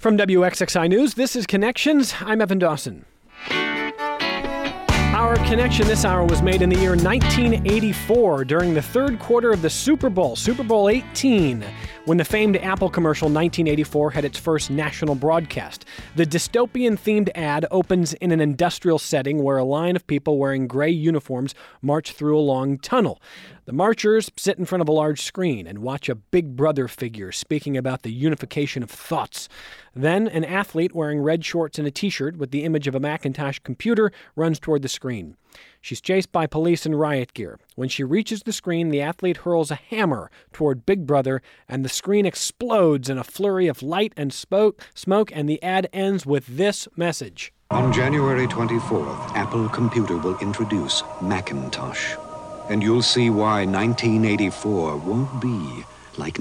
From WXXI News, this is Connections. I'm Evan Dawson. Our connection this hour was made in the year 1984 during the third quarter of the Super Bowl, Super Bowl 18, when the famed Apple commercial 1984 had its first national broadcast. The dystopian-themed ad opens in an industrial setting where a line of people wearing gray uniforms march through a long tunnel. The marchers sit in front of a large screen and watch a Big Brother figure speaking about the unification of thoughts. Then, an athlete wearing red shorts and a t-shirt with the image of a Macintosh computer runs toward the screen. She's chased by police in riot gear. When she reaches the screen, the athlete hurls a hammer toward Big Brother, and the screen explodes in a flurry of light and smoke, and the ad ends with this message. On January 24th, Apple Computer will introduce Macintosh. And you'll see why 1984 won't be like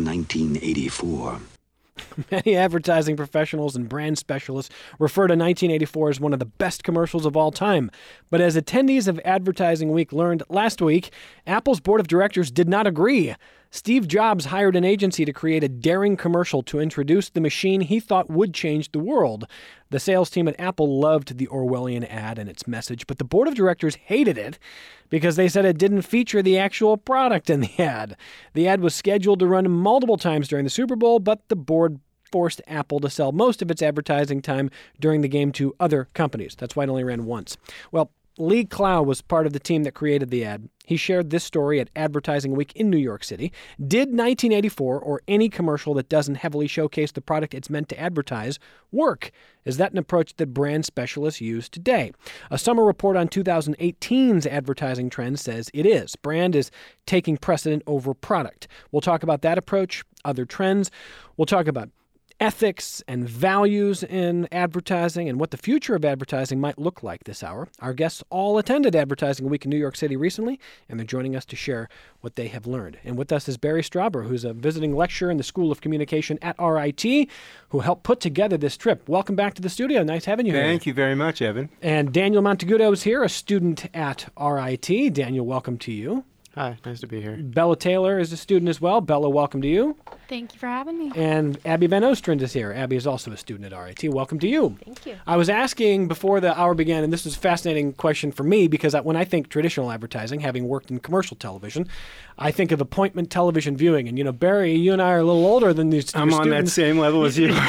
1984. Many advertising professionals and brand specialists refer to 1984 as one of the best commercials of all time. But as attendees of Advertising Week learned last week, Apple's board of directors did not agree. Steve Jobs hired an agency to create a daring commercial to introduce the machine he thought would change the world. The sales team at Apple loved the Orwellian ad and its message, but the board of directors hated it because they said it didn't feature the actual product in the ad. The ad was scheduled to run multiple times during the Super Bowl, but the board forced Apple to sell most of its advertising time during the game to other companies. That's why it only ran once. Well, Lee Clow was part of the team that created the ad. He shared this story at Advertising Week in New York City. Did 1984 or any commercial that doesn't heavily showcase the product it's meant to advertise work? Is that an approach that brand specialists use today? A summer report on 2018's advertising trends says it is. Brand is taking precedent over product. We'll talk about that approach, other trends. We'll talk about ethics and values in advertising and what the future of advertising might look like this hour. Our guests all attended Advertising Week in New York City recently, and they're joining us to share what they have learned. And with us is Barry Strauber, who's a visiting lecturer in the School of Communication at RIT, who helped put together this trip. Welcome back to the studio. Nice having you here. Thank you very much, Evan. And Daniel Montegudo is here, a student at RIT. Daniel, welcome to you. Hi, nice to be here. Bella Taylor is a student as well. Bella, welcome to you. Thank you for having me. And Abby Van Ostrand is here. Abby is also a student at RIT. Welcome to you. Thank you. I was asking before the hour began, and this is a fascinating question for me because when I think traditional advertising, having worked in commercial television, I think of appointment television viewing. And, you know, Barry, you and I are a little older than these I'm on that same level as you.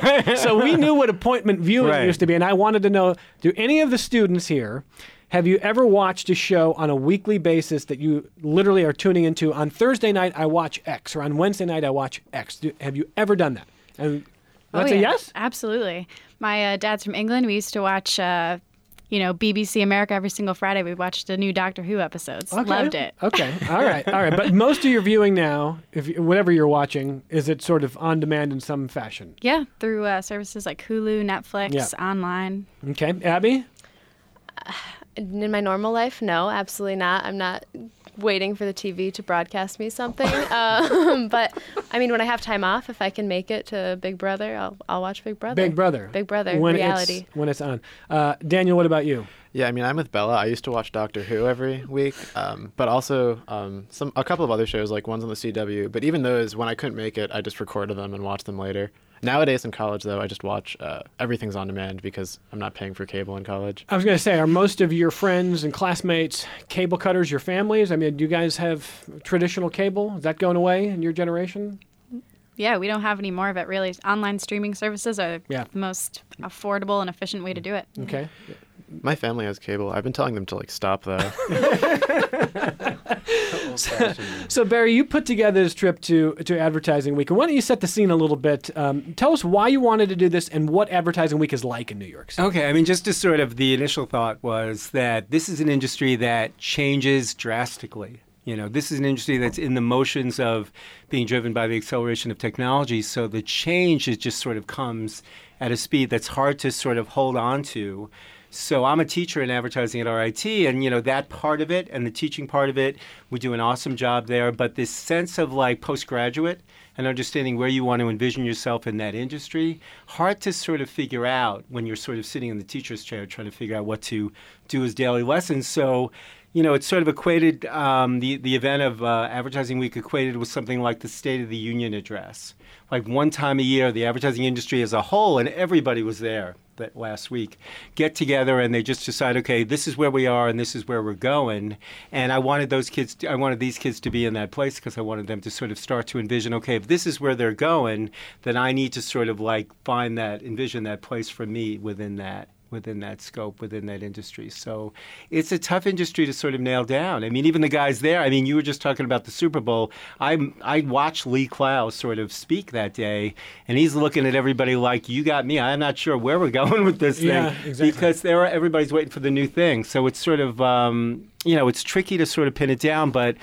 So we knew what appointment viewing used to be. And I wanted to know, do any of the students here, have you ever watched a show on a weekly basis that you literally are tuning into? On Thursday night, I watch X, or on Wednesday night, I watch X. Have you ever done that? And that's a yes? Absolutely. My dad's from England. We used to watch, BBC America every single Friday. We watched the new Doctor Who episodes. Okay. Loved it. Okay. All right. But most of your viewing now, whatever you're watching, is it sort of on demand in some fashion? Yeah, through services like Hulu, Netflix, online. Okay. Abby? In my normal life, no, absolutely not. I'm not waiting for the TV to broadcast me something. But, I mean, when I have time off, if I can make it to Big Brother, I'll watch Big Brother. Big Brother, reality. When it's on. Daniel, what about you? Yeah, I mean, I'm with Bella. I used to watch Doctor Who every week, but also a couple of other shows, like ones on the CW. But even those, when I couldn't make it, I just recorded them and watched them later. Nowadays in college, though, I just watch everything's on demand because I'm not paying for cable in college. I was going to say, are most of your friends and classmates cable cutters, your families? I mean, do you guys have traditional cable? Is that going away in your generation? Yeah, we don't have any more of it, really. Online streaming services are the most affordable and efficient way to do it. Okay. My family has cable. I've been telling them to, stop, though. So, Barry, you put together this trip to Advertising Week. And why don't you set the scene a little bit? Tell us why you wanted to do this and what Advertising Week is like in New York City. Okay, I mean, just to sort of the initial thought was that this is an industry that changes drastically. You know, this is an industry that's in the motions of being driven by the acceleration of technology. So the change just sort of comes at a speed that's hard to sort of hold on to. So I'm a teacher in advertising at RIT, and, you know, that part of it and the teaching part of it, we do an awesome job there. But this sense of postgraduate and understanding where you want to envision yourself in that industry, hard to sort of figure out when you're sort of sitting in the teacher's chair trying to figure out what to do as daily lessons. So, it's sort of equated, the event of Advertising Week equated with something like the State of the Union address. Like one time a year, the advertising industry as a whole, and everybody was there that last week, get together and they just decide, okay, this is where we are and this is where we're going. And I wanted these kids to be in that place because I wanted them to sort of start to envision, okay, if this is where they're going, then I need to sort of like envision that place for me within that scope, within that industry. So it's a tough industry to sort of nail down. I mean, even the guys there, I mean, you were just talking about the Super Bowl. I watched Lee Clow sort of speak that day, and he's looking at everybody like, you got me. I'm not sure where we're going with this thing. Exactly. Because everybody's waiting for the new thing. So it's sort of, it's tricky to sort of pin it down, but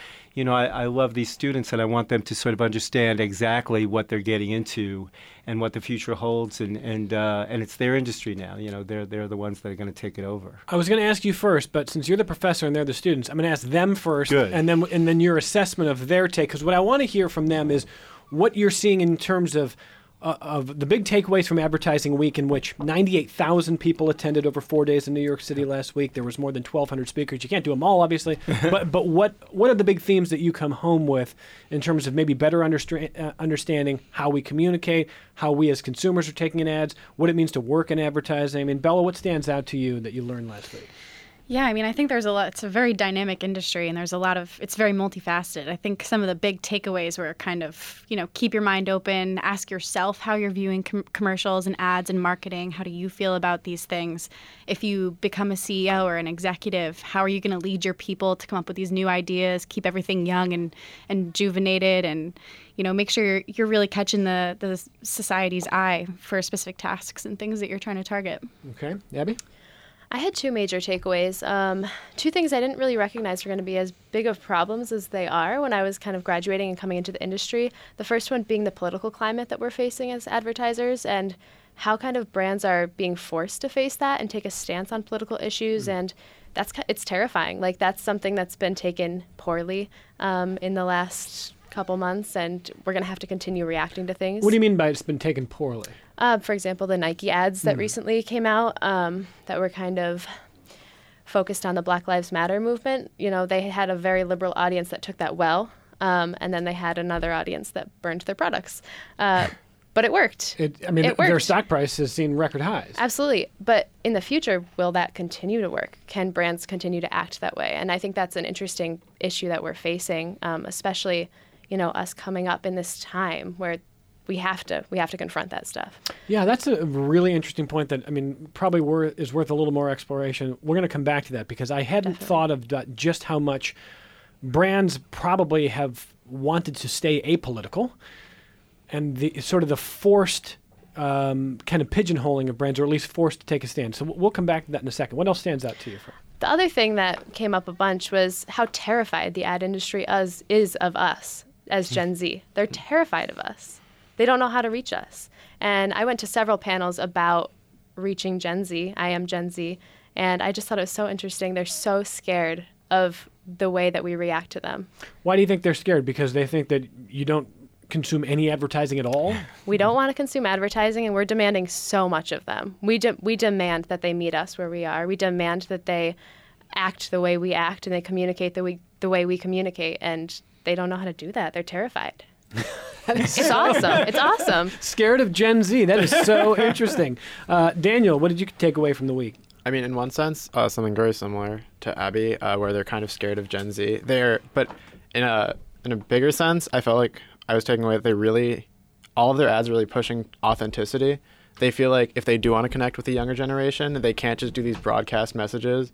I love these students, and I want them to sort of understand exactly what they're getting into and what the future holds, and it's their industry now. They're the ones that are going to take it over. I was going to ask you first, but since you're the professor and they're the students, I'm going to ask them first, Good. and then your assessment of their take, because what I want to hear from them is what you're seeing in terms of the big takeaways from Advertising Week, in which 98,000 people attended over 4 days in New York City last week. There was more than 1,200 speakers. You can't do them all, obviously, but what are the big themes that you come home with in terms of maybe better understanding how we communicate, how we as consumers are taking in ads, what it means to work in advertising? I mean, Bella, what stands out to you that you learned last week? Yeah, I mean, I think there's a lot. It's a very dynamic industry, and there's a lot of. It's very multifaceted. I think some of the big takeaways were kind of, keep your mind open, ask yourself how you're viewing commercials and ads and marketing. How do you feel about these things? If you become a CEO or an executive, how are you going to lead your people to come up with these new ideas, keep everything young and juvenated, and make sure you're really catching the society's eye for specific tasks and things that you're trying to target. Okay, Abby? I had two major takeaways. Two things I didn't really recognize were going to be as big of problems as they are when I was kind of graduating and coming into the industry. The first one being the political climate that we're facing as advertisers, and how kind of brands are being forced to face that and take a stance on political issues. And it's terrifying. Like, that's something that's been taken poorly in the last couple months, and we're going to have to continue reacting to things. What do you mean by it's been taken poorly? For example, the Nike ads that recently came out that were kind of focused on the Black Lives Matter movement. They had a very liberal audience that took that well, and then they had another audience that burned their products. But it worked. It worked. Their stock price has seen record highs. Absolutely. But in the future, will that continue to work? Can brands continue to act that way? And I think that's an interesting issue that we're facing, especially us coming up in this time where we have to confront that stuff. Yeah, that's a really interesting point that, probably is worth a little more exploration. We're going to come back to that because I hadn't thought of just how much brands probably have wanted to stay apolitical, and the sort of the forced kind of pigeonholing of brands, or at least forced to take a stand. So we'll come back to that in a second. What else stands out to you? The other thing that came up a bunch was how terrified the ad industry is of us as Gen Z. They're terrified of us. They don't know how to reach us. And I went to several panels about reaching Gen Z. I am Gen Z. And I just thought it was so interesting. They're so scared of the way that we react to them. Why do you think they're scared? Because they think that you don't consume any advertising at all? We don't want to consume advertising, and we're demanding so much of them. We demand that they meet us where we are. We demand that they act the way we act, and they communicate the way we communicate. And they don't know how to do that. They're terrified. It's awesome. It's awesome. Scared of Gen Z. That is so interesting. Daniel, what did you take away from the week? I mean, in one sense, something very similar to Abby, where they're kind of scared of Gen Z. But in a bigger sense, I felt like I was taking away that all of their ads are really pushing authenticity. They feel like if they do want to connect with the younger generation, they can't just do these broadcast messages.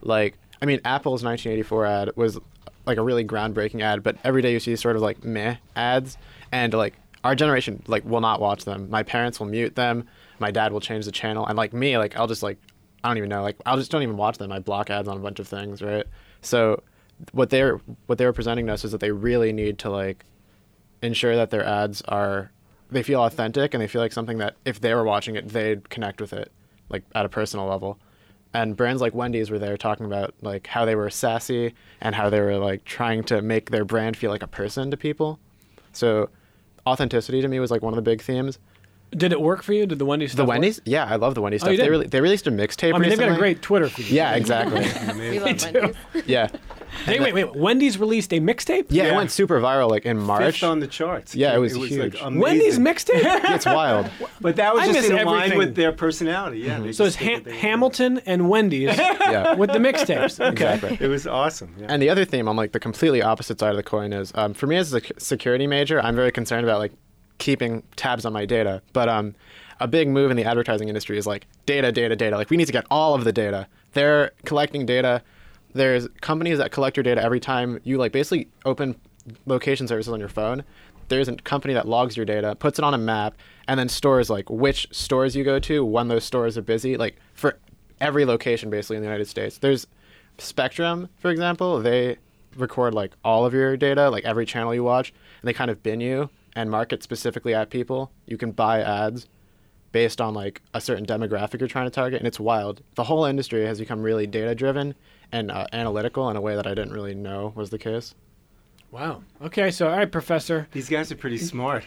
Apple's 1984 ad was like a really groundbreaking ad, but every day you see sort of like meh ads, and like our generation will not watch them. My parents will mute them. My dad will change the channel, and like me, I'll just I don't even know, I'll just don't even watch them. I block ads on a bunch of things, right? So what they were presenting to us is that they really need to ensure that their ads they feel authentic, and they feel like something that if they were watching it, they'd connect with it at a personal level. And brands like Wendy's were there talking about how they were sassy and how they were trying to make their brand feel like a person to people. So authenticity to me was one of the big themes. Did it work for you? Did the Wendy's stuff The work? Wendy's? Yeah, I love the Wendy's Oh, you stuff. did? They released a mixtape I mean, they've recently. got a great Twitter feed. Yeah, exactly. We love Wendy's. yeah. Hey, wait. Wendy's released a mixtape? Yeah, it Yeah. went super viral like in March. Fifth on the charts. Yeah, it was like, huge. amazing. Wendy's mixtape? It's wild. But that was I just miss in line everything. with their personality. Yeah. they So it's just did what they- Hamilton and Wendy's Yeah. with the mixtapes. Okay. Exactly. It was awesome. Yeah. And the other theme on like the completely opposite side of the coin is, for me as a security major, I'm very concerned about like keeping tabs on my data. But a big move in the advertising industry is like data. Like we need to get all of the data. They're collecting data. There's companies that collect your data every time you like basically open location services on your phone. There's a company that logs your data, puts it on a map, and then stores like which stores you go to, when those stores are busy, like for every location basically in the United States. There's Spectrum, for example. They record like all of your data, like every channel you watch, and they kind of bin you and market specifically at people. You can buy ads based on like a certain demographic you're trying to target, and it's wild. The whole industry has become really data driven and analytical in a way that I didn't really know was the case. Wow. Okay, so all right, Professor. These guys are pretty smart.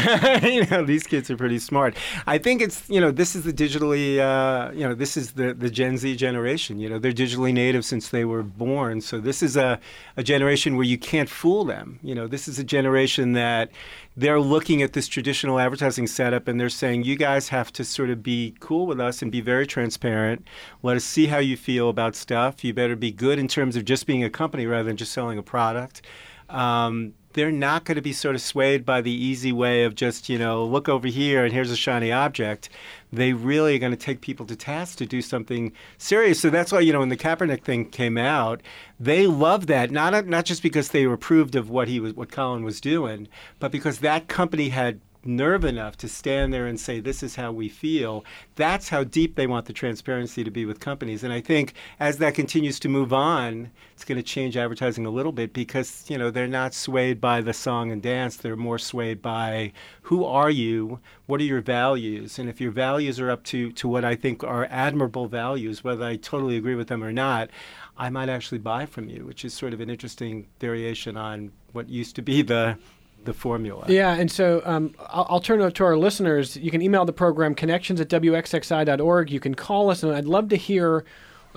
These kids are pretty smart. I think it's, this is the digitally, this is the Gen Z generation. They're digitally native since they were born. So this is a generation where you can't fool them. This is a generation that they're looking at this traditional advertising setup and they're saying, you guys have to sort of be cool with us and be very transparent. Let us see how you feel about stuff. You better be good in terms of just being a company rather than just selling a product. They're not going to be sort of swayed by the easy way of just, look over here and here's a shiny object. They really are going to take people to task to do something serious. So that's why, when the Kaepernick thing came out, they loved that, not just because they were approved of what Colin was doing, but because that company had nerve enough to stand there and say, this is how we feel. That's how deep they want the transparency to be with companies. And I think as that continues to move on, it's going to change advertising a little bit because, they're not swayed by the song and dance. They're more swayed by who are you? What are your values? And if your values are up to what I think are admirable values, whether I totally agree with them or not, I might actually buy from you, which is sort of an interesting variation on what used to be the formula. Yeah, and so I'll turn it to our listeners. You can email the program connections@wxxi.org. You can call us, and I'd love to hear,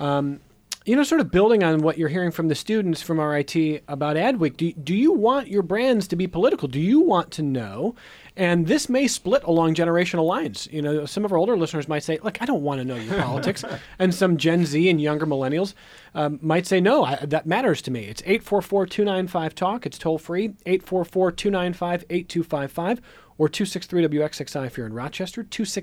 sort of building on what you're hearing from the students from RIT about Adweek. Do you want your brands to be political? Do you want to know? And this may split along generational lines. Some of our older listeners might say, look, I don't want to know your politics. And some Gen Z and younger millennials might say, no, that matters to me. It's 844-295-TALK. It's toll free, 844-295-8255, or 263-WXXI if you're in Rochester,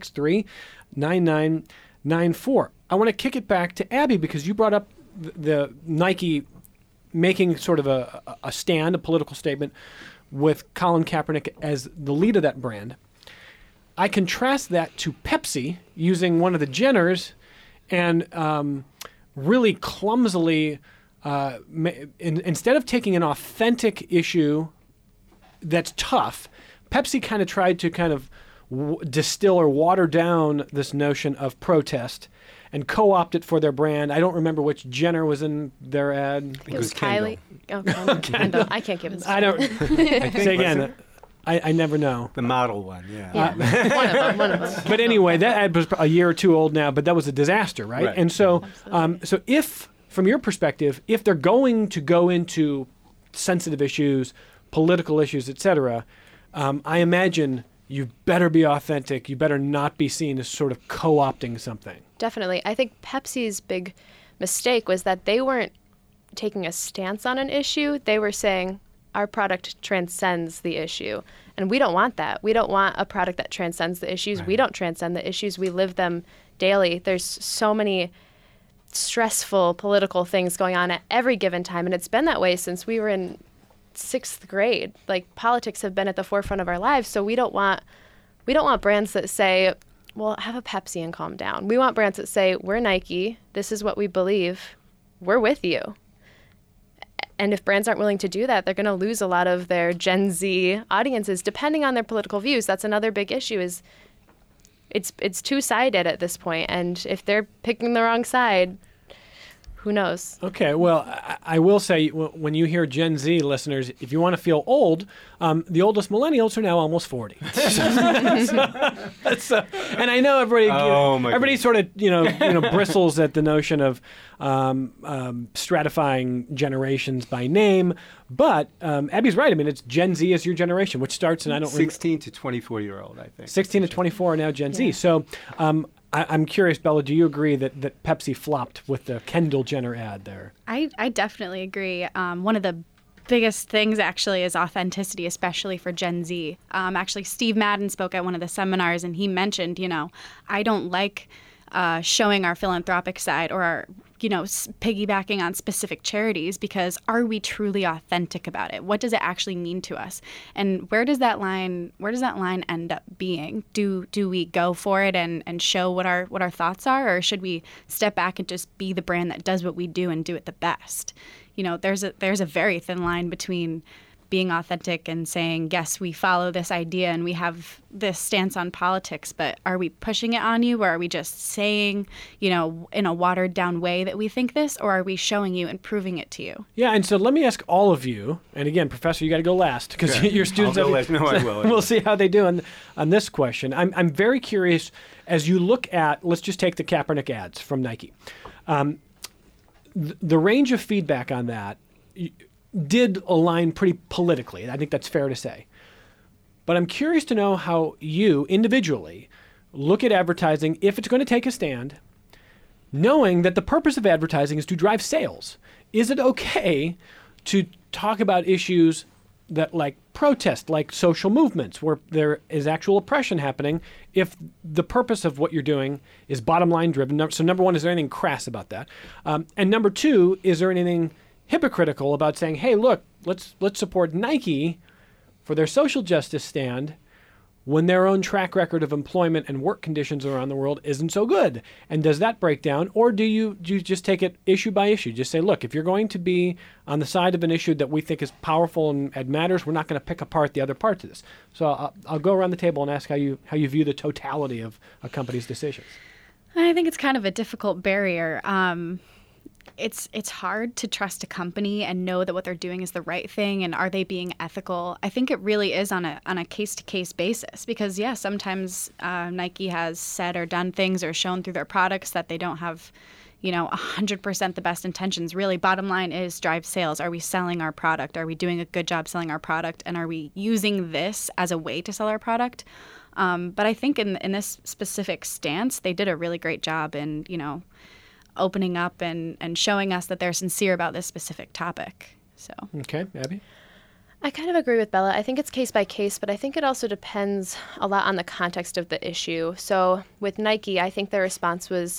263-9994. I want to kick it back to Abby because you brought up the Nike making sort of a stand, a political statement, with Colin Kaepernick as the lead of that brand. I contrast that to Pepsi using one of the Jenners and really clumsily, instead of taking an authentic issue that's tough, Pepsi kind of tried to distill or water down this notion of protest and co-opt it for their brand. I don't remember which Jenner was in their ad. It was Kendall. Kylie. Oh, Kendall. I can't give it. I don't. Say again. I never know. The model one, yeah. Yeah, one of them. But anyway, that ad was a year or two old now, but that was a disaster, right? Right. And so, so if, from your perspective, if they're going to go into sensitive issues, political issues, etc., I imagine you better be authentic. You better not be seen as sort of co-opting something. Definitely. I think Pepsi's big mistake was that they weren't taking a stance on an issue. They were saying, our product transcends the issue. And we don't want that. We don't want a product that transcends the issues. Right. We don't transcend the issues. We live them daily. There's so many stressful political things going on at every given time. And it's been that way since we were in 6th grade. Like, politics have been at the forefront of our lives. So we don't want brands that say, well, have a Pepsi and calm down. We want brands that say, we're Nike. This is what we believe. We're with you. And if brands aren't willing to do that, they're going to lose a lot of their Gen Z audiences, depending on their political views. That's another big issue is it's two-sided at this point. And if they're picking the wrong side, who knows? Okay, well, I will say when you hear Gen Z listeners, if you want to feel old, the oldest millennials are now almost 40. And I know everybody sort of bristles at the notion of stratifying generations by name, but Abby's right. I mean, it's Gen Z is your generation, which starts, and I don't 16 to 24-year-old, I think. 16 to 24 are now Gen Z. So I'm curious, Bella, do you agree that Pepsi flopped with the Kendall Jenner ad there? I definitely agree. One of the biggest things actually is authenticity, especially for Gen Z. Actually, Steve Madden spoke at one of the seminars, and he mentioned, I don't like showing our philanthropic side or our piggybacking on specific charities, because are we truly authentic about it? What does it actually mean to us? And where does that line end up being? Do we go for it and show what our thoughts are, or should we step back and just be the brand that does what we do and do it the best? There's a very thin line between being authentic and saying, yes, we follow this idea and we have this stance on politics, but are we pushing it on you, or are we just saying, in a watered down way that we think this, or are we showing you and proving it to you? Yeah, and so let me ask all of you, and again, Professor, you got to go last because your students. I'll go last. No, I will. We'll see how they do on this question. I'm very curious as you look at. Let's just take the Kaepernick ads from Nike. The range of feedback on that did align pretty politically. I think that's fair to say. But I'm curious to know how you individually look at advertising if it's going to take a stand, knowing that the purpose of advertising is to drive sales. Is it okay to talk about issues that like protest, like social movements, where there is actual oppression happening, if the purpose of what you're doing is bottom line driven? So number one, is there anything crass about that? And number two, is there anything hypocritical about saying, hey, look, let's support Nike for their social justice stand when their own track record of employment and work conditions around the world isn't so good? And does that break down? Or do you just take it issue by issue? Just say, look, if you're going to be on the side of an issue that we think is powerful and matters, we're not going to pick apart the other parts of this. So I'll go around the table and ask how you view the totality of a company's decisions. I think it's kind of a difficult barrier. It's hard to trust a company and know that what they're doing is the right thing, and are they being ethical? I think it really is on a case-to-case basis, because sometimes Nike has said or done things or shown through their products that they don't have 100% the best intentions. Really, bottom line is drive sales. Are we selling our product? Are we doing a good job selling our product? And are we using this as a way to sell our product? But I think in this specific stance, they did a really great job in opening up and showing us that they're sincere about this specific topic. So okay, Abby? I kind of agree with Bella. I think it's case by case, but I think it also depends a lot on the context of the issue. So with Nike, I think their response was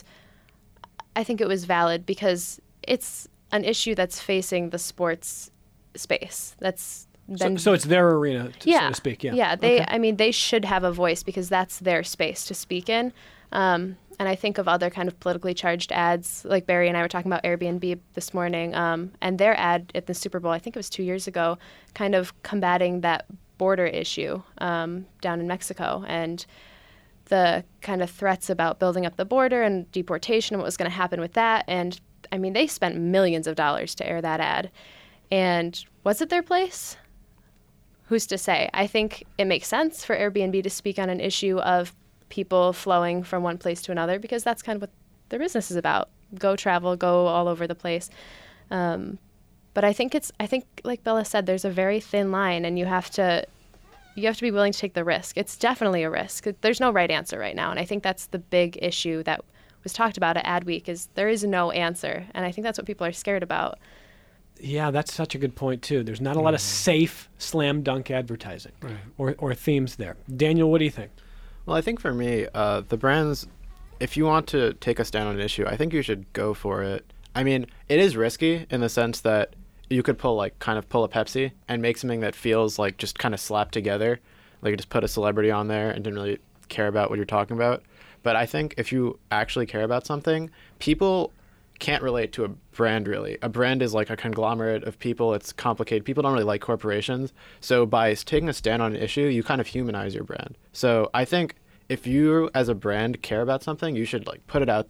valid because it's an issue that's facing the sports space. That's been so it's their arena, so to speak. Yeah. They should have a voice because that's their space to speak in. And I think of other kind of politically charged ads, like Barry and I were talking about Airbnb this morning, and their ad at the Super Bowl, I think it was 2 years ago, kind of combating that border issue down in Mexico and the kind of threats about building up the border and deportation and what was going to happen with that. And I mean, they spent millions of dollars to air that ad. And was it their place? Who's to say? I think it makes sense for Airbnb to speak on an issue of people flowing from one place to another, because that's kind of what their business is about. Go travel, go all over the place. But I think like Bella said, there's a very thin line, and you have to be willing to take the risk. It's definitely a risk. There's no right answer right now, and I think that's the big issue that was talked about at Adweek, is there is no answer, and I think that's what people are scared about. Yeah, that's such a good point too. There's not a lot of safe slam dunk advertising or themes there. Daniel, what do you think? Well, I think for me, the brands, if you want to take a stand on an issue, I think you should go for it. I mean, it is risky in the sense that you could pull a Pepsi and make something that feels like just kind of slapped together. Like you just put a celebrity on there and didn't really care about what you're talking about. But I think if you actually care about something, people can't relate to a brand really. A brand is like a conglomerate of people. It's complicated. People don't really like corporations. So by taking a stand on an issue, you kind of humanize your brand. So I think if you as a brand care about something, you should put it out there,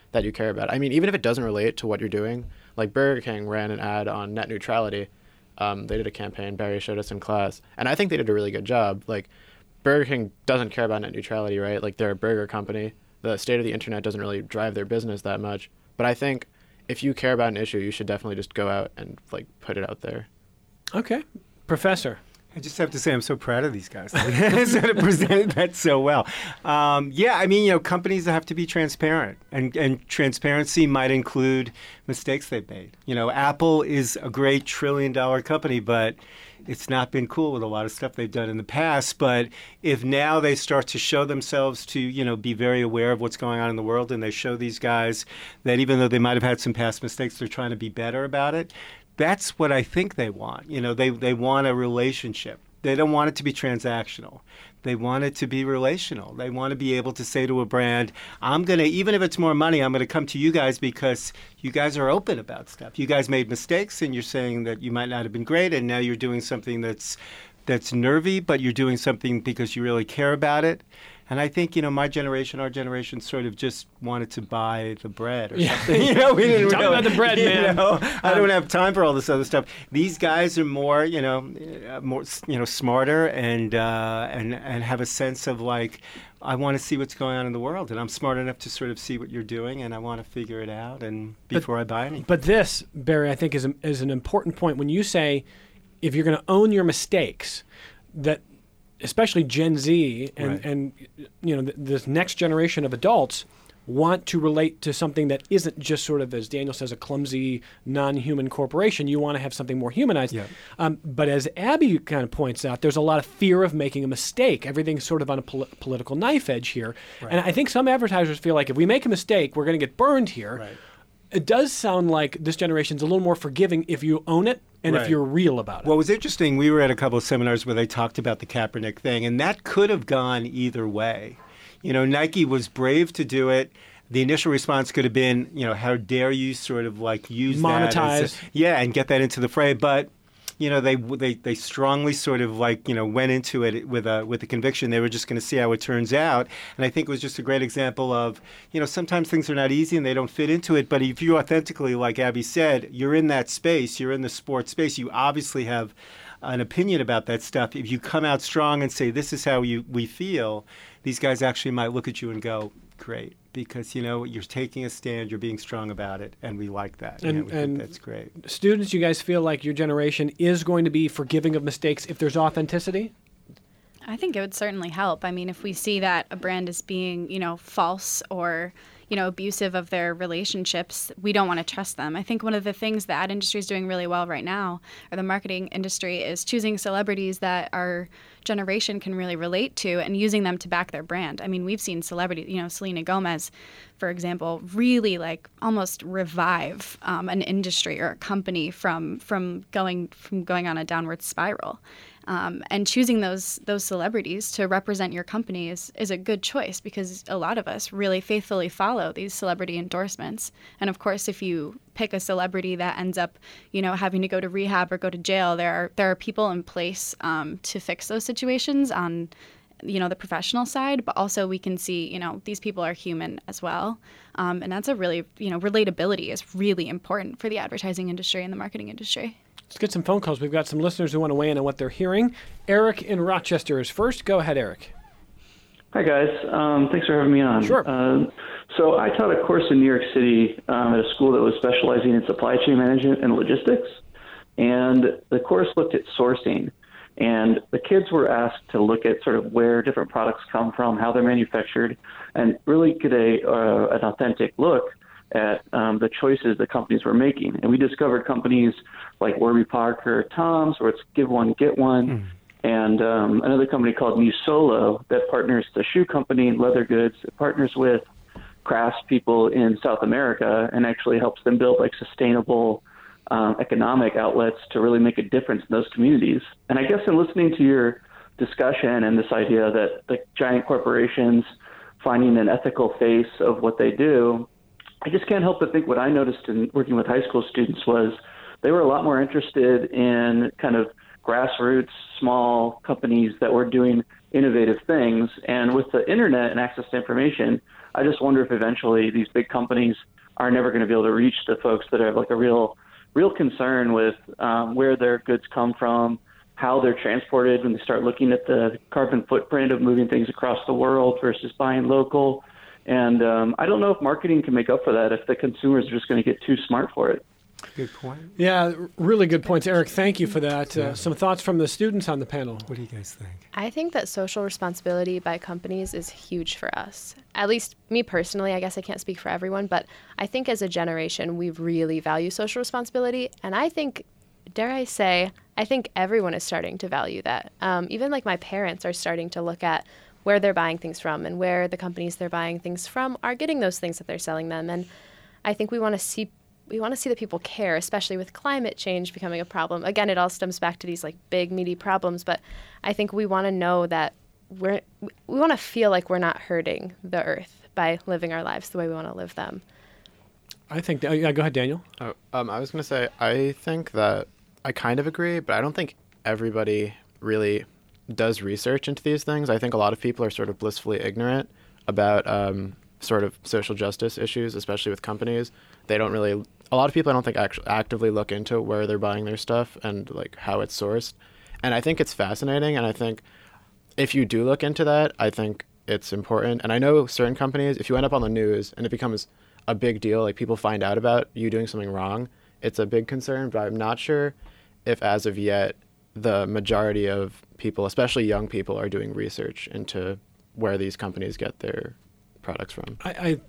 that you care about. I mean, even if it doesn't relate to what you're doing, like Burger King ran an ad on net neutrality. They did a campaign, Barry showed us in class, and I think they did a really good job. Like, Burger King doesn't care about net neutrality, right? Like, they're a burger company. The state of the internet doesn't really drive their business that much. But I think if you care about an issue, you should definitely just go out and, like, put it out there. Okay. Professor. I just have to say I'm so proud of these guys. They sort of presented that so well. Yeah, I mean, companies have to be transparent, and transparency might include mistakes they've made. Apple is a great trillion-dollar company, but it's not been cool with a lot of stuff they've done in the past. But if now they start to show themselves to, be very aware of what's going on in the world, and they show these guys that even though they might have had some past mistakes, they're trying to be better about it. That's what I think they want. They want a relationship. They don't want it to be transactional. They want it to be relational. They want to be able to say to a brand, even if it's more money, I'm going to come to you guys because you guys are open about stuff. You guys made mistakes, and you're saying that you might not have been great, and now you're doing something that's nervy, but you're doing something because you really care about it. And I think, our generation sort of just wanted to buy the bread or something. We didn't Talk about the bread, man. I don't have time for all this other stuff. These guys are more, smarter and have a sense of like, I want to see what's going on in the world, and I'm smart enough to sort of see what you're doing, and I want to figure it out before I buy anything. But this, Barry, I think is an important point when you say, if you're going to own your mistakes, that especially Gen Z and this next generation of adults want to relate to something that isn't just sort of, as Daniel says, a clumsy, non-human corporation. You want to have something more humanized. Yeah. But as Abby kind of points out, there's a lot of fear of making a mistake. Everything's sort of on a political knife edge here. Right. And I think some advertisers feel like if we make a mistake, we're going to get burned here. Right. It does sound like this generation's a little more forgiving if you own it and if you're real about it. Well, it was interesting. We were at a couple of seminars where they talked about the Kaepernick thing, and that could have gone either way. Nike was brave to do it. The initial response could have been, how dare you sort of like use monetize. And get that into the fray. But they strongly sort of like, went into it with a conviction. They were just going to see how it turns out. And I think it was just a great example of, sometimes things are not easy and they don't fit into it. But if you authentically, like Abby said, you're in that space, you're in the sports space, you obviously have an opinion about that stuff. If you come out strong and say, this is how we feel, these guys actually might look at you and go, great. Because, you're taking a stand, you're being strong about it, and we like that. We think that's great. Students, you guys feel like your generation is going to be forgiving of mistakes if there's authenticity? I think it would certainly help. I mean, if we see that a brand is being, false or, abusive of their relationships, we don't want to trust them. I think one of the things the ad industry is doing really well right now, or the marketing industry, is choosing celebrities that our generation can really relate to and using them to back their brand. I mean, we've seen celebrities, Selena Gomez, for example, really like almost revive an industry or a company from going on a downward spiral. And choosing those celebrities to represent your company is a good choice, because a lot of us really faithfully follow these celebrity endorsements. And of course, if you pick a celebrity that ends up, having to go to rehab or go to jail, there are people in place to fix those situations on, the professional side. But also we can see, these people are human as well. And that's a really, relatability is really important for the advertising industry and the marketing industry. Let's get some phone calls. We've got some listeners who want to weigh in on what they're hearing. Eric in Rochester is first. Go ahead, Eric. Hi, guys. Thanks for having me on. Sure. So I taught a course in New York City at a school that was specializing in supply chain management and logistics. And the course looked at sourcing. And the kids were asked to look at sort of where different products come from, how they're manufactured, and really get an authentic look at the choices the companies were making. And we discovered companies like Warby Parker, Tom's, where it's give one, get one, and another company called New Solo that partners the shoe company and leather goods. It partners with craftspeople in South America and actually helps them build like sustainable economic outlets to really make a difference in those communities. And I guess in listening to your discussion and this idea that the giant corporations finding an ethical face of what they do, I just can't help but think what I noticed in working with high school students was they were a lot more interested in kind of grassroots, small companies that were doing innovative things. And with the internet and access to information, I just wonder if eventually these big companies are never going to be able to reach the folks that have like a real concern with where their goods come from, how they're transported, when they start looking at the carbon footprint of moving things across the world versus buying local. And I don't know if marketing can make up for that if the consumers are just going to get too smart for it. Good point. Yeah, really good points, Eric. Thank you for that. Some thoughts from the students on the panel. What do you guys think? I think that social responsibility by companies is huge for us. At least me personally, I guess I can't speak for everyone, but I think as a generation, we really value social responsibility. And I think, dare I say, I think everyone is starting to value that. Even like my parents are starting to look at where they're buying things from and where the companies they're buying things from are getting those things that they're selling them. And I think we want to see that people care, especially with climate change becoming a problem. Again, it all stems back to these like big, meaty problems, but I think we want to know that we want to feel like we're not hurting the earth by living our lives the way we want to live them. I think, yeah, go ahead, Daniel. I was going to say, I think that I kind of agree, but I don't think everybody really does research into these things. I think a lot of people are sort of blissfully ignorant about sort of social justice issues, especially with companies. They don't really, a lot of people I don't think actually actively look into where they're buying their stuff and like how it's sourced. And I think it's fascinating. And I think if you do look into that, I think it's important. And I know certain companies, if you end up on the news and it becomes a big deal, like people find out about you doing something wrong, it's a big concern. But I'm not sure if as of yet the majority of people, especially young people, are doing research into where these companies get their products from.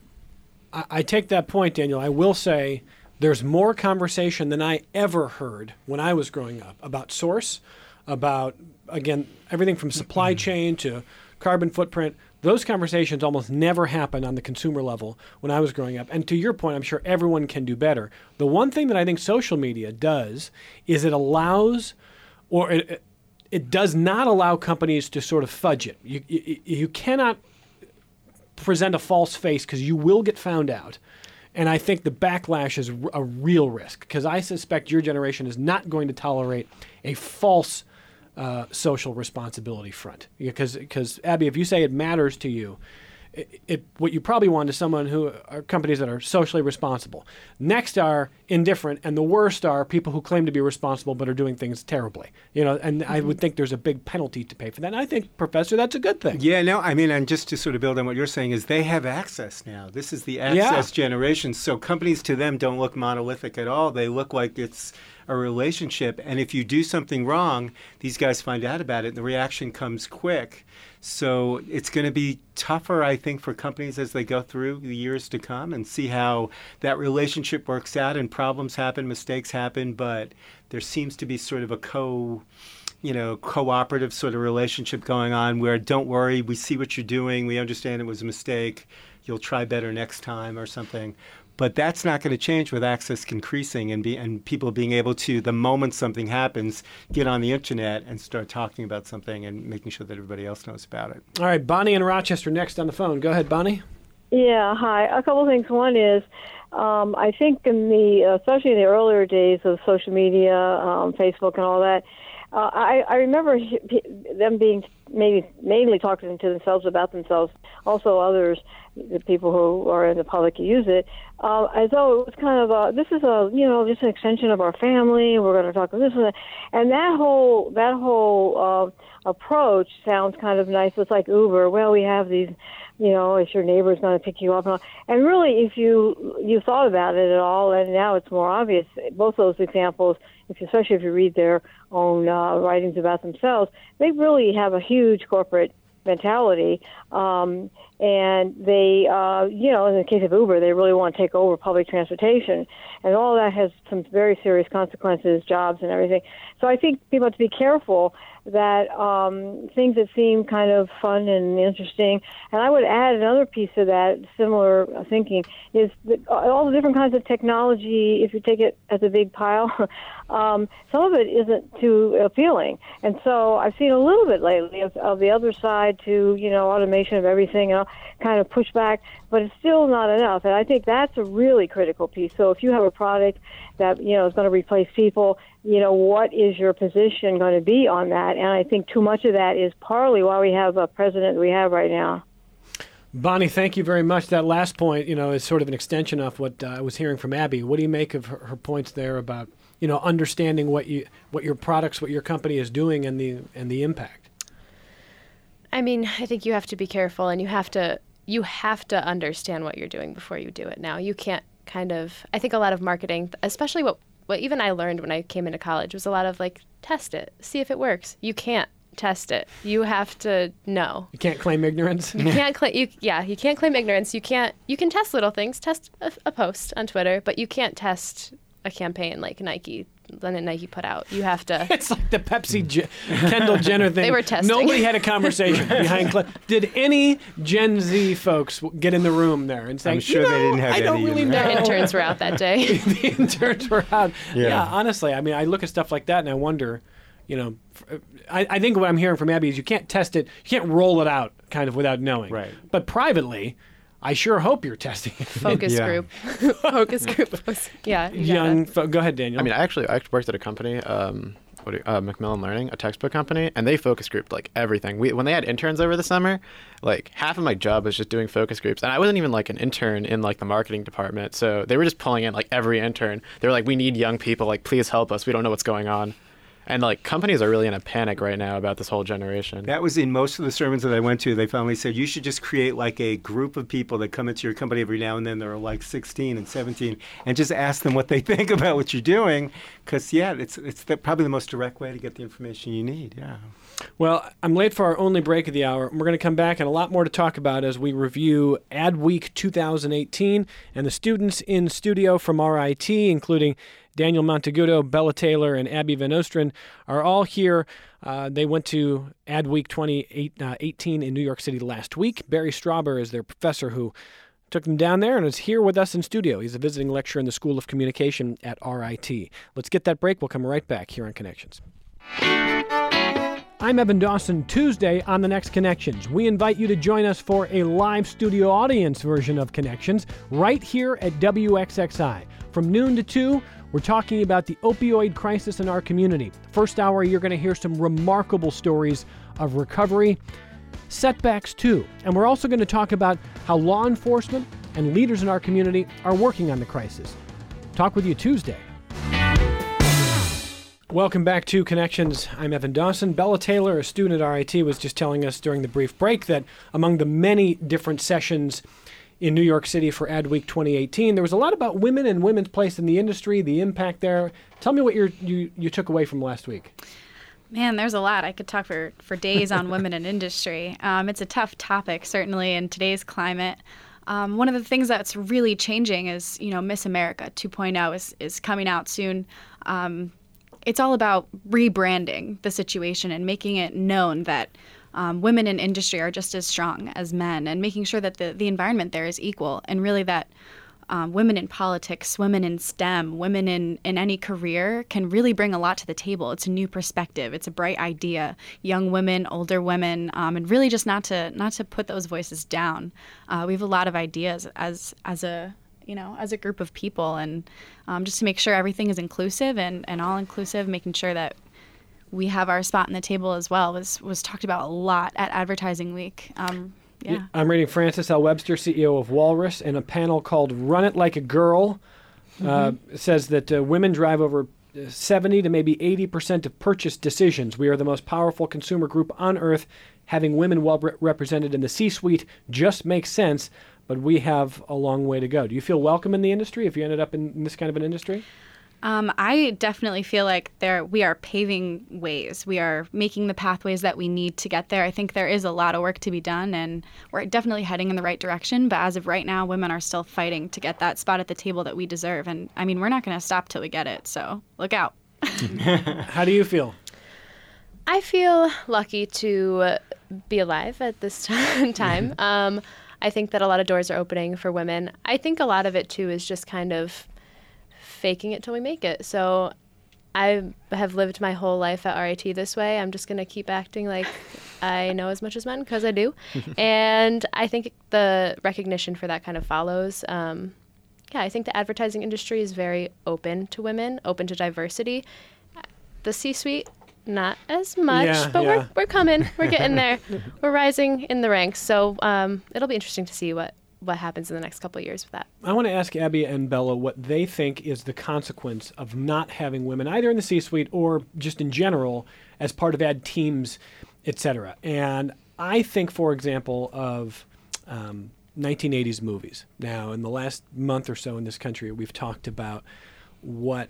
I take that point, Daniel. I will say there's more conversation than I ever heard when I was growing up about source, about, again, everything from supply chain to carbon footprint. Those conversations almost never happen on the consumer level when I was growing up. And to your point, I'm sure everyone can do better. The one thing that I think social media does is it allows, or it does not allow companies to sort of fudge it. You cannot present a false face because you will get found out. And I think the backlash is a real risk because I suspect your generation is not going to tolerate a false social responsibility front. Because Abby, if you say it matters to you, what you probably want is someone who are companies that are socially responsible. Next are indifferent, and the worst are people who claim to be responsible but are doing things terribly. And I would think there's a big penalty to pay for that. And I think, Professor, that's a good thing. Yeah, no, I mean, and just to sort of build on what you're saying is they have access now. This is the access generation. So companies to them don't look monolithic at all. They look like it's a relationship. And if you do something wrong, these guys find out about it, and the reaction comes quick. So it's going to be tougher, I think, for companies as they go through the years to come and see how that relationship works out, and problems happen, mistakes happen, but there seems to be sort of a cooperative sort of relationship going on where, don't worry, we see what you're doing, we understand it was a mistake, you'll try better next time or something. But that's not going to change with access increasing and people being able to, the moment something happens, get on the internet and start talking about something and making sure that everybody else knows about it. All right, Bonnie in Rochester next on the phone. Go ahead, Bonnie. Yeah, hi. A couple of things. One is, I think especially in the earlier days of social media, Facebook and all that, I remember them being mainly talking to themselves about themselves, also others, the people who are in the public who use it, as though it was kind of this is just an extension of our family. We're going to talk about this and that, and that whole approach sounds kind of nice. It's like Uber. Well, we have these, if your neighbor's going to pick you up, and really, if you thought about it at all, and now it's more obvious. Both those examples, especially if you read their own writings about themselves, they really have a huge corporate mentality, and they, in the case of Uber, they really want to take over public transportation, and all that has some very serious consequences, jobs and everything. So I think people have to be careful that things that seem kind of fun and interesting, and I would add another piece to that, similar thinking, is that all the different kinds of technology, if you take it as a big pile, some of it isn't too appealing. And so I've seen a little bit lately of the other side to, automation of everything and kind of push back, but it's still not enough. And I think that's a really critical piece. So if you have a product that, is going to replace people, what is your position going to be on that? And I think too much of that is partly why we have a president that we have right now. Bonnie, thank you very much. That last point, is sort of an extension of what I was hearing from Abby. What do you make of her points there about, understanding what your products, what your company is doing, and the impact? I mean, I think you have to be careful, and you have to understand what you're doing before you do it. Now, you can't I think a lot of marketing, especially what even I learned when I came into college, was a lot of test it, see if it works. You can't test it. You have to know. You can't claim ignorance. You can't claim. You can't claim ignorance. You can test little things. Test a post on Twitter, but you can't test a campaign like Nike put out. You have to. It's like the Pepsi Kendall Jenner thing. They were testing. Nobody had a conversation behind. Did any Gen Z folks get in the room there and say, I'm sure they didn't have I don't really know. The interns were out that day. The interns were out. Yeah, honestly, I mean, I look at stuff like that and I wonder. I think what I'm hearing from Abby is you can't test it, you can't roll it out kind of without knowing. Right. But privately, I sure hope you're testing it. Focus group. Focus group. Yeah. Go ahead, Daniel. I mean, I actually worked at a company, Macmillan Learning, a textbook company, and they focus grouped everything. When they had interns over the summer, half of my job was just doing focus groups, and I wasn't even an intern in the marketing department. So they were just pulling in every intern. They were like, "We need young people. Please help us. We don't know what's going on." And companies are really in a panic right now about this whole generation. That was in most of the sermons that I went to. They finally said you should just create a group of people that come into your company every now and then. They're 16 and 17, and just ask them what they think about what you're doing. Because it's probably the most direct way to get the information you need. Yeah. Well, I'm late for our only break of the hour. We're going to come back and a lot more to talk about as we review Adweek 2018 and the students in studio from RIT, including Daniel Montaguto, Bella Taylor, and Abby Van Ostrin, are all here. They went to Adweek 2018 in New York City last week. Barry Strauber is their professor who took them down there and is here with us in studio. He's a visiting lecturer in the School of Communication at RIT. Let's get that break. We'll come right back here on Connections. I'm Evan Dawson. Tuesday on The Next Connections, we invite you to join us for a live studio audience version of Connections right here at WXXI. From noon to 2, we're talking about the opioid crisis in our community. First hour, you're going to hear some remarkable stories of recovery, setbacks too. And we're also going to talk about how law enforcement and leaders in our community are working on the crisis. Talk with you Tuesday. Welcome back to Connections. I'm Evan Dawson. Bella Taylor, a student at RIT, was just telling us during the brief break that among the many different sessions in New York City for Adweek 2018, there was a lot about women and women's place in the industry, the impact there. Tell me what you took away from last week. Man, there's a lot. I could talk for days on women in industry. It's a tough topic, certainly in today's climate. One of the things that's really changing is, Miss America 2.0 is coming out soon. It's all about rebranding the situation and making it known that women in industry are just as strong as men, and making sure that the environment there is equal, and really that women in politics, women in STEM, women in any career can really bring a lot to the table. It's a new perspective. It's a bright idea. Young women, older women, and really just not to put those voices down. We have a lot of ideas as a group of people, and just to make sure everything is inclusive and all inclusive, making sure that we have our spot on the table as well was talked about a lot at Advertising Week. Yeah. I'm reading Frances L. Webster, CEO of Walrus, in a panel called Run It Like a Girl. Says that women drive over 70 to maybe 80% of purchase decisions. We are the most powerful consumer group on earth. Having women well represented in the C-suite just makes sense, but we have a long way to go. Do you feel welcome in the industry if you ended up in this kind of an industry? I definitely feel like we are paving ways. We are making the pathways that we need to get there. I think there is a lot of work to be done, and we're definitely heading in the right direction. But as of right now, women are still fighting to get that spot at the table that we deserve. And I mean, we're not going to stop till we get it. So look out. How do you feel? I feel lucky to be alive at this time. I think that a lot of doors are opening for women. I think a lot of it, too, is just kind of faking it till we make it. So I have lived my whole life at RIT this way. I'm just going to keep acting like I know as much as men because I do. And I think the recognition for that kind of follows. I think the advertising industry is very open to women, open to diversity. The C-suite, not as much, but we're coming. We're getting there. We're rising in the ranks. So it'll be interesting to see what happens in the next couple of years with that. I want to ask Abby and Bella what they think is the consequence of not having women either in the C-suite or just in general as part of ad teams, et cetera. And I think, for example, of 1980s movies. Now, in the last month or so in this country, we've talked about when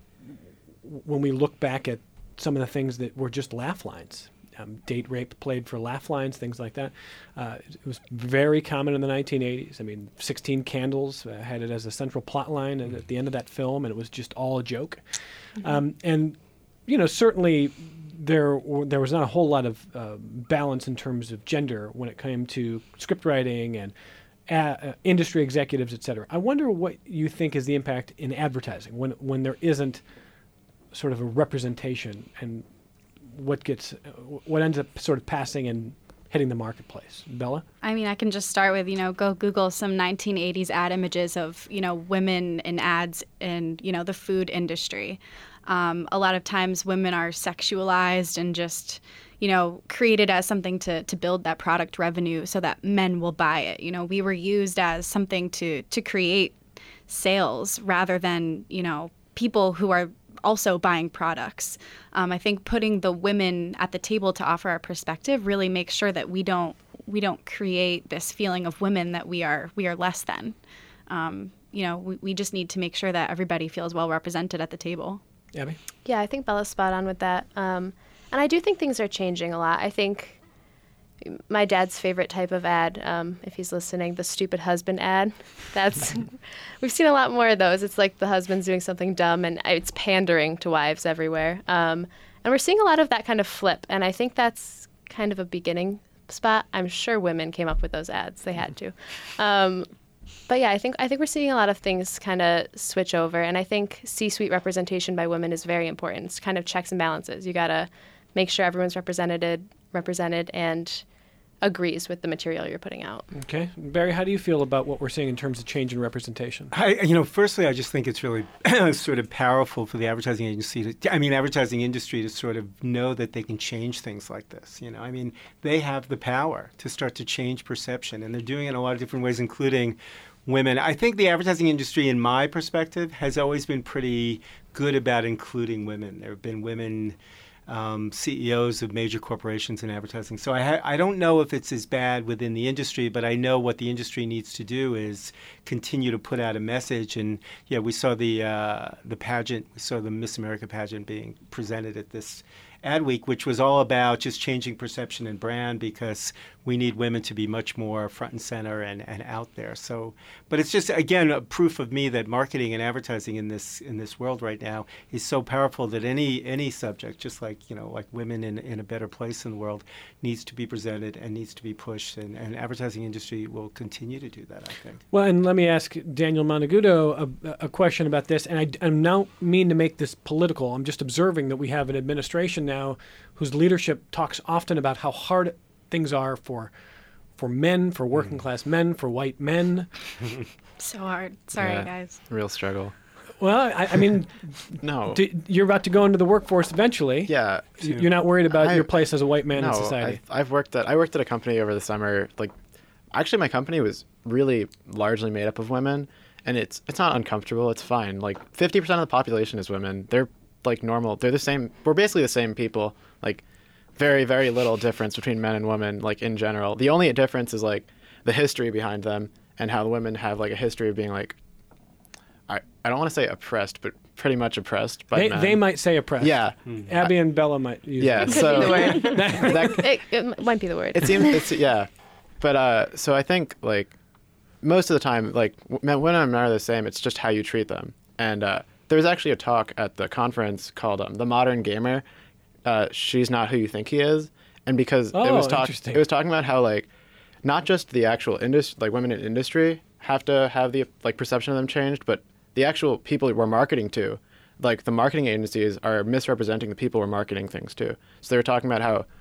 we look back at some of the things that were just laugh lines. Date rape played for laugh lines, things like that. It was very common in the 1980s. I mean, 16 Candles had it as a central plot line at the end of that film, and it was just all a joke. And, certainly there was not a whole lot of balance in terms of gender when it came to script writing and industry executives, et cetera. I wonder what you think is the impact in advertising when there isn't sort of a representation and what ends up sort of passing and hitting the marketplace. Bella? I mean, I can just start with, go Google some 1980s ad images of, women in ads in, the food industry. A lot of times women are sexualized and just, created as something to build that product revenue so that men will buy it. We were used as something to create sales rather than, people who are also buying products. I think putting the women at the table to offer our perspective really makes sure that we don't create this feeling of women that we are less than. We just need to make sure that everybody feels well represented at the table. Abby? Yeah, I think Bella's spot on with that. And I do think things are changing a lot. I think my dad's favorite type of ad, if he's listening, the stupid husband ad. We've seen a lot more of those. It's like the husband's doing something dumb and it's pandering to wives everywhere. And we're seeing a lot of that kind of flip. And I think that's kind of a beginning spot. I'm sure women came up with those ads. They had to. But yeah, I think we're seeing a lot of things kind of switch over. And I think C-suite representation by women is very important. It's kind of checks and balances. You got to make sure everyone's represented and agrees with the material you're putting out. Okay. Barry, how do you feel about what we're seeing in terms of change in representation? Firstly, I just think it's really sort of powerful for the advertising industry to sort of know that they can change things like this. They have the power to start to change perception, and they're doing it in a lot of different ways, including women. I think the advertising industry, in my perspective, has always been pretty good about including women. There have been women CEOs of major corporations in advertising. So I don't know if it's as bad within the industry, but I know what the industry needs to do is continue to put out a message. And we saw the pageant, we saw the Miss America pageant being presented at this Ad Week, which was all about just changing perception and brand because we need women to be much more front and center and out there. So, but it's just, again, a proof of me that marketing and advertising in this world right now is so powerful that any subject, just like women in a better place in the world, needs to be presented and needs to be pushed, and advertising industry will continue to do that, I think. Well, and let me ask Daniel Montagudo a question about this, and I don't mean to make this political. I'm just observing that we have an administration now whose leadership talks often about how hard things are for men, for working class men, for white men. So hard. Sorry, guys. Real struggle. Well, I mean, no. You're about to go into the workforce eventually. Yeah. You're not worried about your place as a white man in society. I worked at a company over the summer. Actually, my company was really largely made up of women, and it's not uncomfortable. It's fine. 50% of the population is women. They're normal. They're the same. We're basically the same people. Very, very little difference between men and women, in general. The only difference is, the history behind them and how the women have, a history of being, I don't want to say oppressed, but pretty much oppressed by men. They might say oppressed. Yeah. Abby and Bella might use it. So it might be the word. It seems, yeah. But, so I think, most of the time, women and men are the same. It's just how you treat them. And there was actually a talk at the conference called The Modern Gamer. She's not who you think he is, and because it was talking about how not just the actual industry, women in industry have to have the perception of them changed, but the actual people we're marketing to, the marketing agencies are misrepresenting the people we're marketing things to. So they were talking about how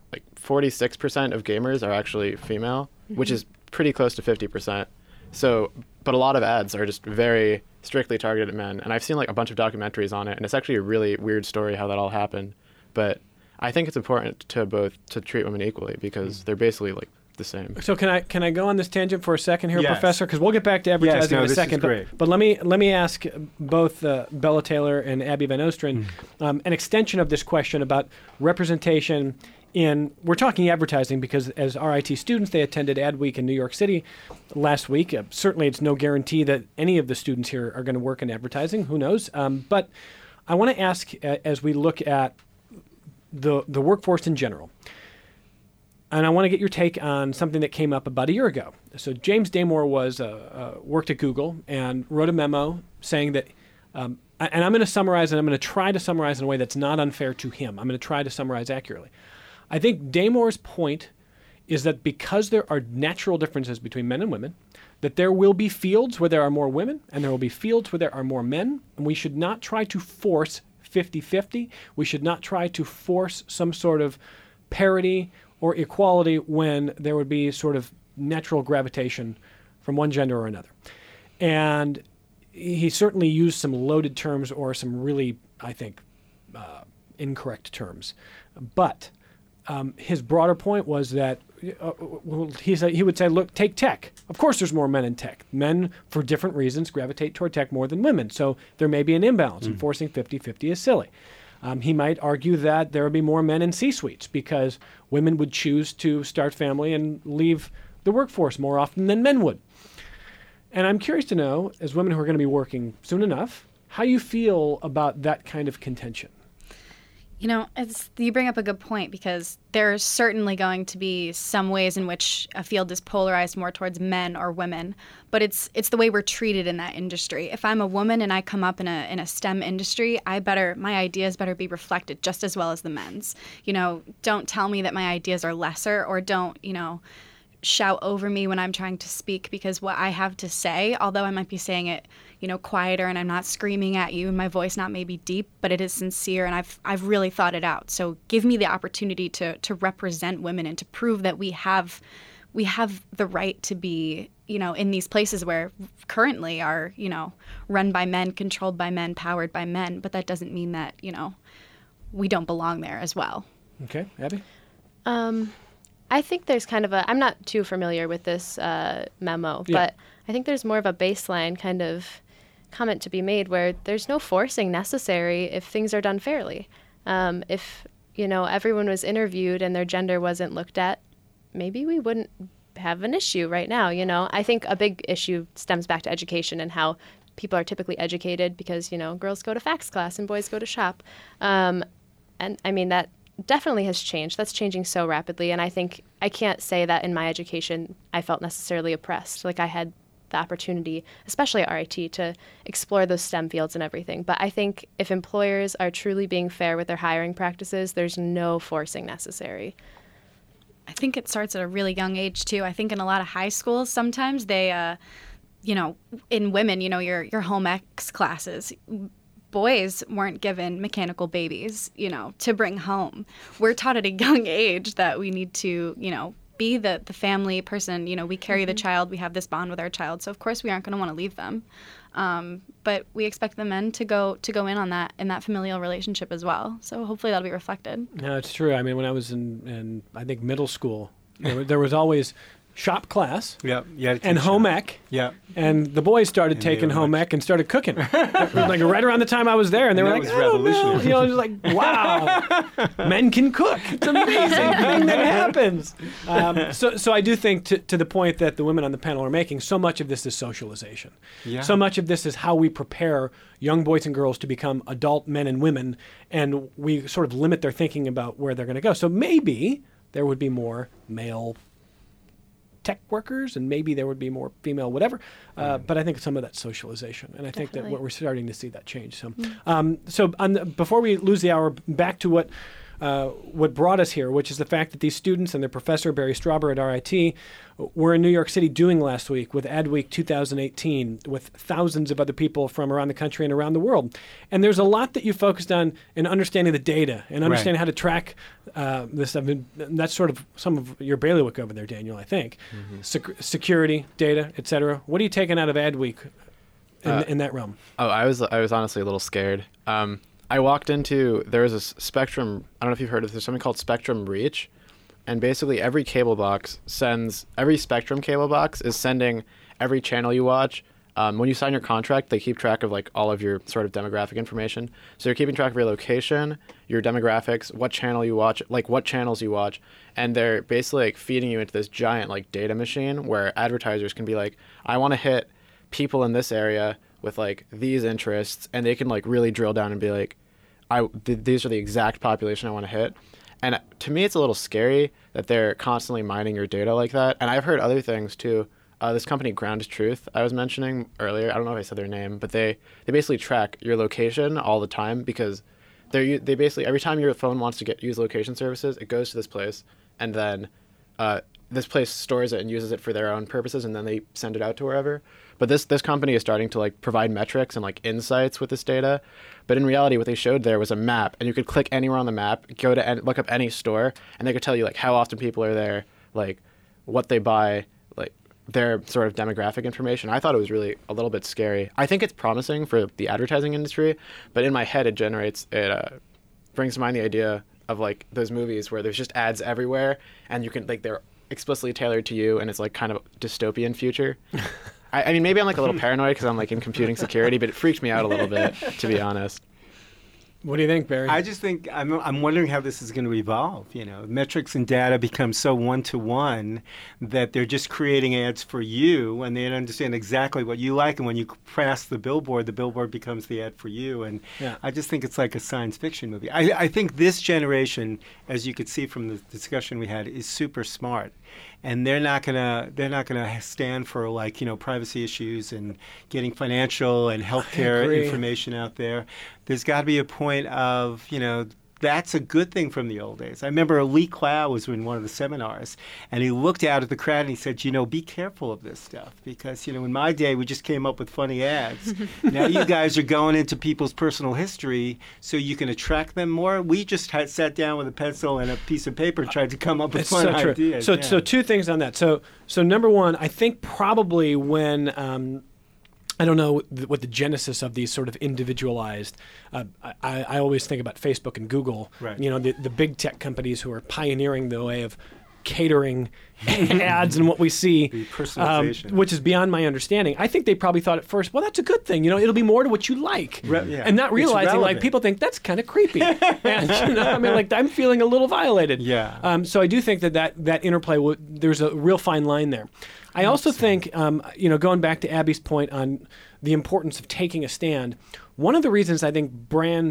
like 46% of gamers are actually female, which is pretty close to 50%. So, but a lot of ads are just very strictly targeted at men. And I've seen like a bunch of documentaries on it, and it's actually a really weird story how that all happened. But I think it's important to treat women equally because they're basically like the same. So can I go on this tangent for a second here, Yes. Professor? Because we'll get back to advertising in a this second. is great. But let me ask both Bella Taylor and Abby Van Ostrin an extension of this question about representation in, we're talking advertising because as RIT students, they attended Ad Week in New York City last week. Certainly it's no guarantee that any of the students here are going to work in advertising. Who knows? But I want to ask, as we look at the workforce in general, and I want to get your take on something that came up about a year ago. So James Damore worked at Google and wrote a memo saying that, and I'm going to summarize, and I'm going to try to summarize in a way that's not unfair to him. I'm going to try to summarize accurately. I think Damore's point is that because there are natural differences between men and women, that there will be fields where there are more women and there will be fields where there are more men, and we should not try to force 50-50. We should not try to force some sort of parity or equality when there would be sort of natural gravitation from one gender or another. And he certainly used some loaded terms or some really, I think, incorrect terms. But his broader point was that he would say, look, take tech. Of course there's more men in tech. Men, for different reasons, gravitate toward tech more than women. So there may be an imbalance, and forcing 50-50 is silly. He might argue that there would be more men in C-suites because women would choose to start family and leave the workforce more often than men would. And I'm curious to know, as women who are going to be working soon enough, how you feel about that kind of contention. You know, you bring up a good point because there's certainly going to be some ways in which a field is polarized more towards men or women, but it's the way we're treated in that industry. If I'm a woman and I come up in a STEM industry, my ideas better be reflected just as well as the men's. You know, don't tell me that my ideas are lesser, or don't, shout over me when I'm trying to speak, because what I have to say, although I might be saying it, quieter, and I'm not screaming at you, and my voice not maybe deep, but it is sincere, and I've really thought it out. So give me the opportunity to represent women and to prove that we have the right to be, in these places where currently are, run by men, controlled by men, powered by men. But that doesn't mean that, we don't belong there as well. Okay, Abby? I think there's kind of I'm not too familiar with this memo, but I think there's more of a baseline kind of comment to be made where there's no forcing necessary if things are done fairly. If, everyone was interviewed and their gender wasn't looked at, maybe we wouldn't have an issue right now, I think a big issue stems back to education and how people are typically educated because, girls go to fax class and boys go to shop. And I mean, that definitely has changed. That's changing so rapidly. And I think I can't say that in my education I felt necessarily oppressed. Like I had the opportunity, especially at RIT, to explore those STEM fields and everything. But I think if employers are truly being fair with their hiring practices, there's no forcing necessary. I think it starts at a really young age, too. I think in a lot of high schools, sometimes they, in women, your home ec classes, boys weren't given mechanical babies, to bring home. We're taught at a young age that we need to, be the family person. We carry the child. We have this bond with our child. So, of course, we aren't going to want to leave them. But we expect the men to go in on that, in that familial relationship as well. So hopefully that'll be reflected. No, it's true. I mean, when I was in I think, middle school, there was always shop class and home ec. Yeah. And the boys started taking home ec and started cooking. Like right around the time I was there, and they were like, was revolutionary. It was like, wow, men can cook. It's an amazing thing that happens. So I do think to the point that the women on the panel are making, so much of this is socialization. Yeah. So much of this is how we prepare young boys and girls to become adult men and women, and we sort of limit their thinking about where they're going to go. So maybe there would be more male tech workers, and maybe there would be more female whatever. But I think some of that's socialization, and I think that we're starting to see that change. So, before we lose the hour, back to what what brought us here, which is the fact that these students and their professor, Barry Strauber at RIT, were in New York City doing last week with Adweek 2018 with thousands of other people from around the country and around the world. And there's a lot that you focused on in understanding the data and understanding how to track this. I mean, that's sort of some of your bailiwick over there, Daniel, I think. Security, data, et cetera. What are you taking out of Adweek in that realm? Oh, I was honestly a little scared. I walked into, there was a Spectrum, I don't know if you've heard of this, there's something called Spectrum Reach. And basically every Spectrum cable box is sending every channel you watch. When you sign your contract, they keep track of like all of your sort of demographic information. So you're keeping track of your location, your demographics, what channel you watch, like what channels you watch. And they're basically like feeding you into this giant like data machine where advertisers can be like, I want to hit people in this area with like these interests, and they can like really drill down and be like, these are the exact population I want to hit. And to me, it's a little scary that they're constantly mining your data like that. And I've heard other things too. This company, Ground Truth, I was mentioning earlier, I don't know if I said their name, but they basically track your location all the time because they basically, every time your phone wants to use location services, it goes to this place, and then this place stores it and uses it for their own purposes, and then they send it out to wherever. But this company is starting to like provide metrics and like insights with this data. But in reality, what they showed there was a map, and you could click anywhere on the map, go to look up any store, and they could tell you like how often people are there, like what they buy, like their sort of demographic information. I thought it was really a little bit scary. I think it's promising for the advertising industry, but in my head, it brings to mind the idea of like those movies where there's just ads everywhere, and you can like they're explicitly tailored to you, and it's like kind of a dystopian future. I mean, maybe I'm like a little paranoid because I'm like in computing security, but it freaked me out a little bit, to be honest. What do you think, Barry? I just think I'm wondering how this is going to evolve. You know, metrics and data become so one-to-one that they're just creating ads for you, and they understand exactly what you like. And when you press the billboard becomes the ad for you. And I just think it's like a science fiction movie. I think this generation, as you could see from the discussion we had, is super smart. And they're not gonna stand for like, you know, privacy issues and getting financial and healthcare information out there. There's got to be a point of, you know, that's a good thing from the old days. I remember Lee Clow was in one of the seminars, and he looked out at the crowd and he said, you know, be careful of this stuff because, you know, in my day we just came up with funny ads. Now you guys are going into people's personal history so you can attract them more. We just sat down with a pencil and a piece of paper and tried to come up with fun ideas. So two things on that. So number one, I think probably when I don't know what the genesis of these sort of individualized. I always think about Facebook and Google. Right. You know, the big tech companies who are pioneering the way of catering ads and what we see, the personalization, which is beyond my understanding. I think they probably thought at first, well, that's a good thing. You know, it'll be more to what you like, and not realizing like people think that's kind of creepy. And you know, I mean, like I'm feeling a little violated. Yeah. So I do think that interplay. There's a real fine line there. I also think, you know, going back to Abby's point on the importance of taking a stand, one of the reasons I think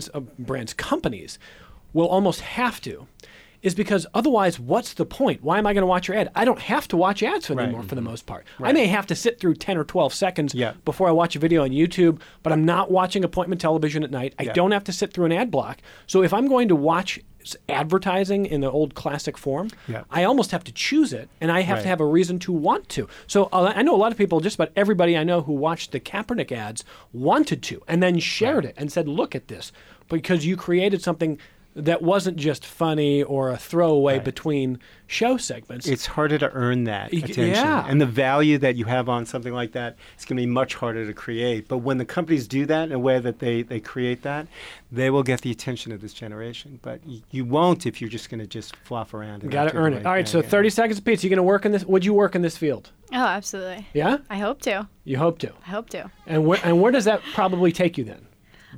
companies will almost have to is because otherwise, what's the point? Why am I going to watch your ad? I don't have to watch ads anymore for the most part. I may have to sit through 10 or 12 seconds before I watch a video on YouTube, but I'm not watching appointment television at night. I don't have to sit through an ad block. So if I'm going to watch advertising in the old classic form, I almost have to choose it, and I have to have a reason to want to. So I know a lot of people, just about everybody I know who watched the Kaepernick ads wanted to, and then shared it and said, look at this, because you created something that wasn't just funny or a throwaway between show segments. It's harder to earn that attention. And the value that you have on something like that is going to be much harder to create. But when the companies do that in a way that they create that, they will get the attention of this generation. But you won't if you're just going to just flop around. You got to earn it. All right, so 30 seconds apiece. You going to work in this? Would you work in this field? Oh, absolutely. Yeah? I hope to. You hope to? I hope to. And where does that probably take you then?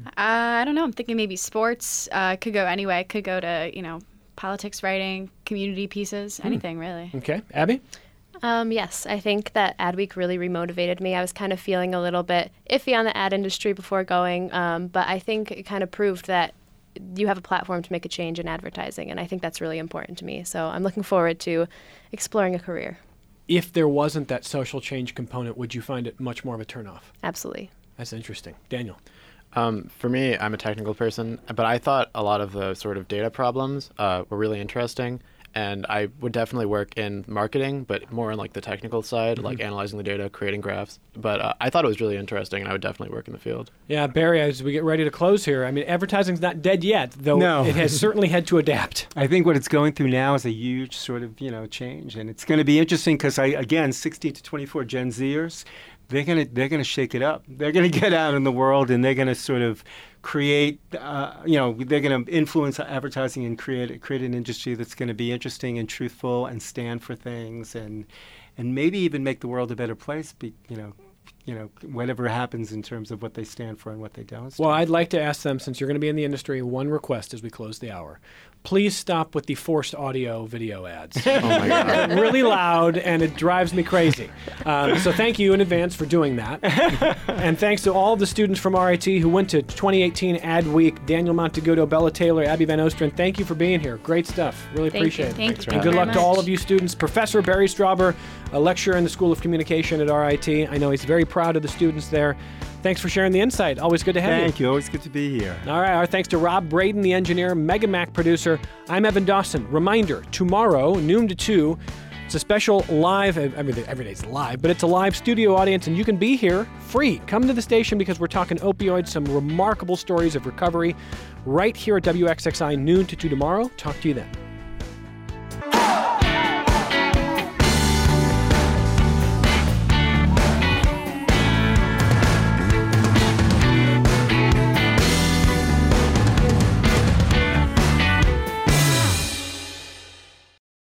I don't know. I'm thinking maybe sports. Could go anyway. Could go to, you know, politics writing, community pieces, anything really. Okay. Abby? Yes, I think that Adweek really remotivated me. I was kind of feeling a little bit iffy on the ad industry before going, but I think it kind of proved that you have a platform to make a change in advertising, and I think that's really important to me. So I'm looking forward to exploring a career. If there wasn't that social change component, would you find it much more of a turnoff? Absolutely. That's interesting. Daniel? For me, I'm a technical person, but I thought a lot of the sort of data problems were really interesting, and I would definitely work in marketing, but more on like the technical side, like analyzing the data, creating graphs. But I thought it was really interesting, and I would definitely work in the field. Yeah, Barry, as we get ready to close here, I mean, advertising's not dead yet, though No. it has certainly had to adapt. I think what it's going through now is a huge sort of, change, and it's going to be interesting because again, 16 to 24 Gen Zers, they're gonna shake it up. They're gonna get out in the world, and they're gonna sort of create, they're gonna influence advertising and create an industry that's going to be interesting and truthful and stand for things, and maybe even make the world a better place. Whatever happens in terms of what they stand for and what they don't. Well, I'd like to ask them, since you're going to be in the industry, one request as we close the hour. Please stop with the forced audio video ads. Oh my God. They're really loud, and it drives me crazy. So thank you in advance for doing that. And thanks to all the students from RIT who went to 2018 Ad Week, Daniel Montegudo, Bella Taylor, Abby Van Ostrin. Thank you for being here. Great stuff. Really appreciate it. Thank you. And good very luck to all much. of you students. Professor Barry Strauber, a lecturer in the School of Communication at RIT. I know he's very proud of the students there. Thanks for sharing the insight. Always good to have you. Thank you. Always good to be here. All right. Our thanks to Rob Braden, the engineer, Mega Mac producer. I'm Evan Dawson. Reminder, tomorrow, noon to 2, it's a special live, every day's live, but it's a live studio audience, and you can be here free. Come to the station because we're talking opioids, some remarkable stories of recovery right here at WXXI, noon to 2 tomorrow. Talk to you then.